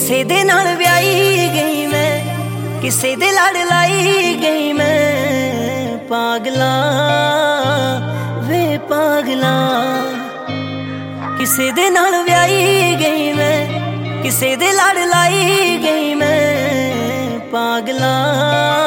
ਕਿਸੇ ਦੇ ਨਾਲ ਵਿਆਹੀ ਗਈ ਮੈਂ, ਕਿਸੇ ਦੇ ਲੜ ਲਾਈ ਗਈ ਮੈਂ। ਪਾਗਲਾ ਵੇ ਪਾਗਲਾ, ਕਿਸੇ ਦੇ ਨਾਲ ਵਿਆਹੀ ਗਈ ਮੈਂ, ਕਿਸੇ ਦੇ ਲੜ ਲਾਈ ਗਈ ਮੈਂ। ਪਾਗਲਾ